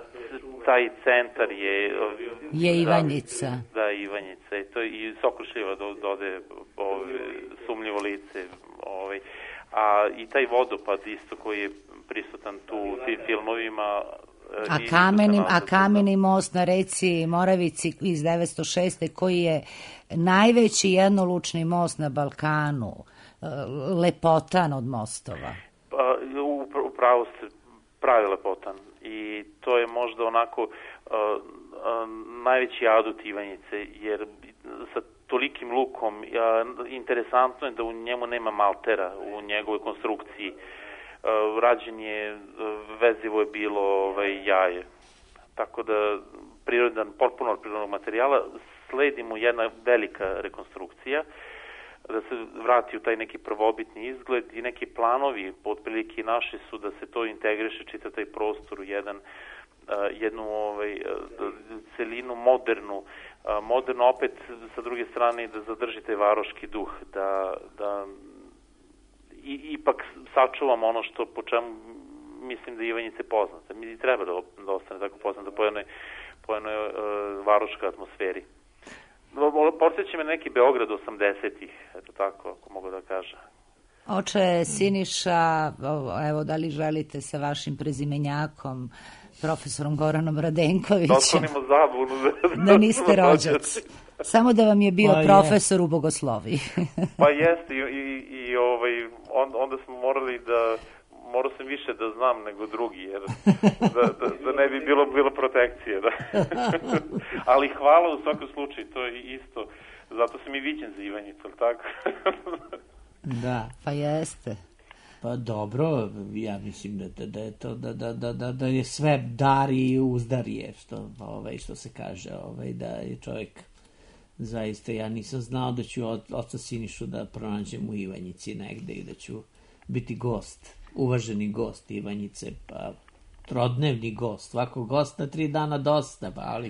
taj centar je... Je Ivanjica. Da, da, Ivanjica. I, to, i Sokrušljiva do, dode ove, sumnjivo lice. Ove, a i taj vodopad isto koji je prisutan tu u tim filmovima. A kameni, a kameni most na reci Moravici iz devetsto šeste koji je najveći jednolučni most na Balkanu, lepotan od mostova. Pa, upravo ste, pravi lepotan, i to je možda onako uh, uh, najveći adut Ivanjice, jer sa tolikim lukom uh, interesantno je da u njemu nema maltera u njegovoj konstrukciji. Uh, rađen je, uh, vezivo je bilo ovaj, jaje, tako da prirodan, potpuno od prirodnog materijala, sledi mu jedna velika rekonstrukcija da se vrati u taj neki prvobitni izgled, i neki planovi otprilike naši su da se to integriše čitav taj prostor u jedan, uh, jednu ovaj, celinu modernu, uh, moderno opet sa druge strane da zadrži taj varoški duh, da, da i, ipak sačuvamo ono što po čemu mislim da je Ivanjice poznata. Mi treba da, da ostane tako poznata po jednoj, po jednoj uh, varoškoj atmosferi. Podsjeća me neki Beograd osamdesetih, eto tako, ako mogu da kažem. Oče Siniša, evo, da li želite sa vašim prezimenjakom, profesorom Goranom Radenkovićem, da otklonimo zabunu, da, da niste rođac, samo da vam je bio pa profesor je. u bogosloviji. Pa jeste, i, i, i ovaj, on, onda smo morali da, morao sam više da znam nego drugi, jer da, da, da ne bi bilo, bilo protekcije. Da. Ali hvala u svakom slučaju, to je isto, zato sam i viđen za Ivanjicu, tako? Da. Pa jeste. Pa dobro, ja mislim da, da je to, da, da, da, da, da je sve dar i uzdar je, što, ovaj, što se kaže, ovaj, da je čovjek, zaista, ja nisam znao da ću od oca Sinišu da pronađem u Ivanjici negde i da ću biti gost, uvaženi gost Ivanjice, pa trodnevni gost, svako gost na tri dana dosta, pa ali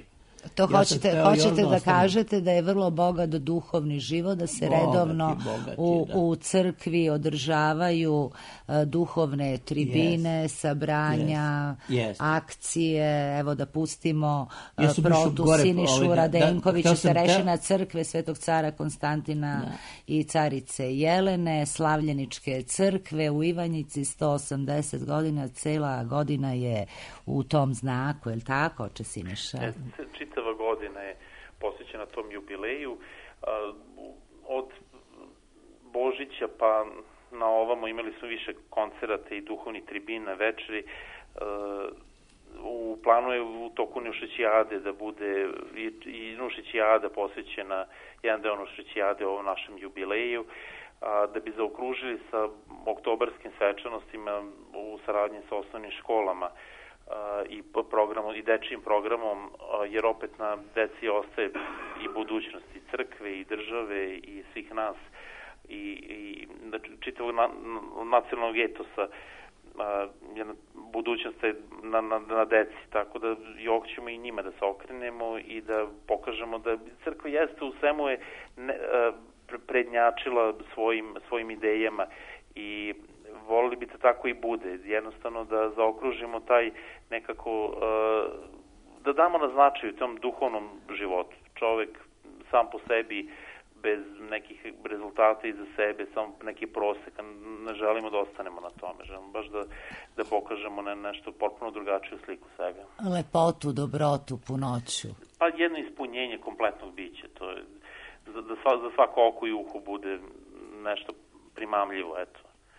To Ja hoćete, sam hteo još hoćete da da ostanem. kažete da je vrlo bogat duhovni život, da se Bogat je, redovno bogat je, u, da. u crkvi održavaju e, duhovne tribine, Yes. sabranja, Yes. Yes. akcije, evo da pustimo e, Ja sam išao protu gore, Sinišu ovaj, da- da- Radenkovića, hteo sam starešina crkve Svetog cara Konstantina Da. i carice Jelene, Slavljeničke crkve u Ivanjici, sto osamdeset godina, cela godina je u tom znaku, je li tako, oče Siniša? E, c- čitava godina je posvećena tom jubileju. A, od Božića pa na ovamo imali smo više koncerata i duhovnih tribina, večeri. A, u planu je u toku Nušećijade da bude i, i Nušećijada posvećena, jedan deo Nušećijade ovom našem jubileju, a, da bi zaokružili sa oktobarskim svečanostima u saradnji sa osnovnim školama i programom i dečijim programom, jer opet na deci ostaje i budućnost i crkve i države i svih nas i, i čitavog na, nacionalnog etosa, jedna budućnost je na, na, na deci, tako da i hoćemo i njima da se okrenemo i da pokažemo da crkva jeste u svemu je ne, prednjačila svojim, svojim idejama i volili bi da tako i bude, jednostavno da zaokružimo taj nekako, da damo na značaju tom duhovnom životu. Čovek sam po sebi, bez nekih rezultata iza sebe, samo neki prosek, ne želimo da ostanemo na tome, želimo baš da, da pokažemo na nešto potpuno drugačiju sliku svega. Lepotu, dobrotu, punoću. Pa jedno ispunjenje kompletnog bića, to je, za, da sva, za svako oko i uho bude nešto primamljivo, eto.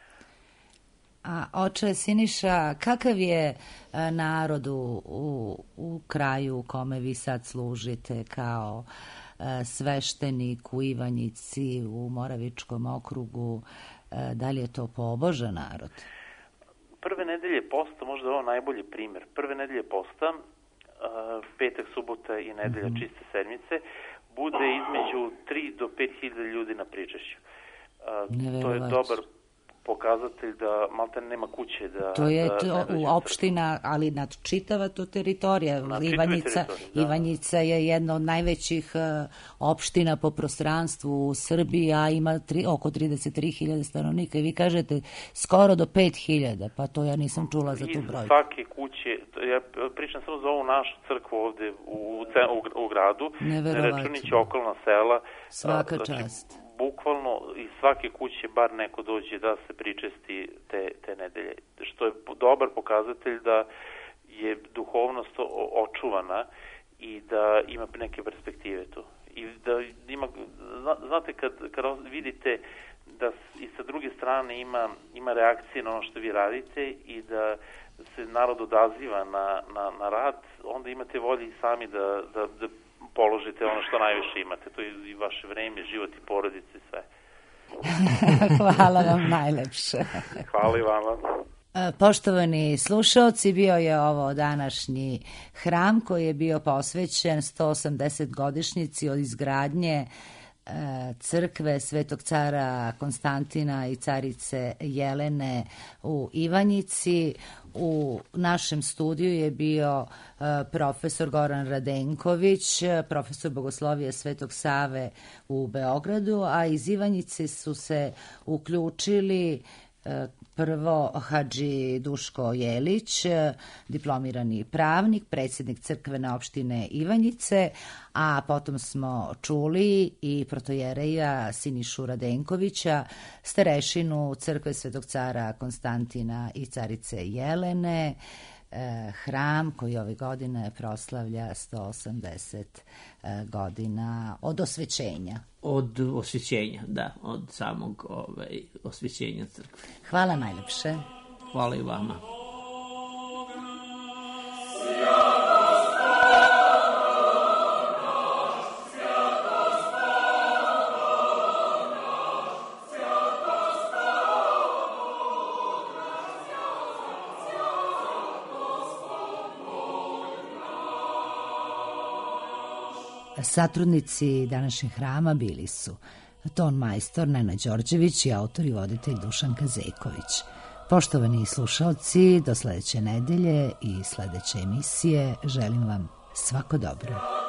A oče Siniša, kakav je a, narod u, u, u kraju u kome vi sad služite kao a, sveštenik u Ivanjici, u Moravičkom okrugu, a, da li je to pobožan narod? Prve nedelje posta, možda ovo najbolji primjer, prve nedelje posta, a, petak, subota i nedelja mm-hmm. čiste sedmice, bude između tri do pet hiljada ljudi na pričešću. A, to je dobar pokazatelj da malta nema kuće. Da, to je da, to, u opština, ali nad čitava to teritorija. Ivanjica, da. Ivanjica je jedna od najvećih uh, opština po prostranstvu u Srbiji, a ima tri, oko trideset tri hiljade stanovnika i vi kažete skoro do pet hiljada, pa to ja nisam čula za tu brojku. Svake kuće, ja pričam samo za ovu našu crkvu ovde u, u, u gradu, ne računići okolna sela. Svaka znači, čast. Bukvalno iz svake kuće bar neko dođe da se pričesti te, te nedelje. Što je dobar pokazatelj da je duhovnost očuvana i da ima neke perspektive tu. I da ima, znate, kad, kad vidite da i sa druge strane ima, ima reakcije na ono što vi radite i da se narod odaziva na, na, na rad, onda imate volje i sami da, da, da položite ono što najviše imate. To je i vaše vreme, život i porodice i sve. Hvala vam najlepše. Hvala i vama. Poštovani slušaoci, bio je ovo današnji hram koji je bio posvećen sto osamdeset godišnjici od izgradnje crkve Svetog cara Konstantina i carice Jelene u Ivanjici. U našem studiju je bio profesor Goran Radenković, profesor bogoslovije Svetog Save u Beogradu, a iz Ivanjice su se uključili prvo hadži Duško Jelić, diplomirani pravnik, predsjednik crkvene opštine Ivanjice, a potom smo čuli i protojereja Sinišu Radenkovića, starešinu crkve Svetog cara Konstantina i carice Jelene, hram koji ove godine proslavlja sto osamdeset godina od osvećenja. Od osvećenja, da, od samog ovaj, osvećenja crkve. Hvala najlepše. Hvala i vama. Satrudnici današnjeg hrama bili su ton majstor Nenad Đorđević i autor i voditelj Dušan Kazeković. Poštovani slušalci, do sledeće nedelje i sledeće emisije želim vam svako dobro.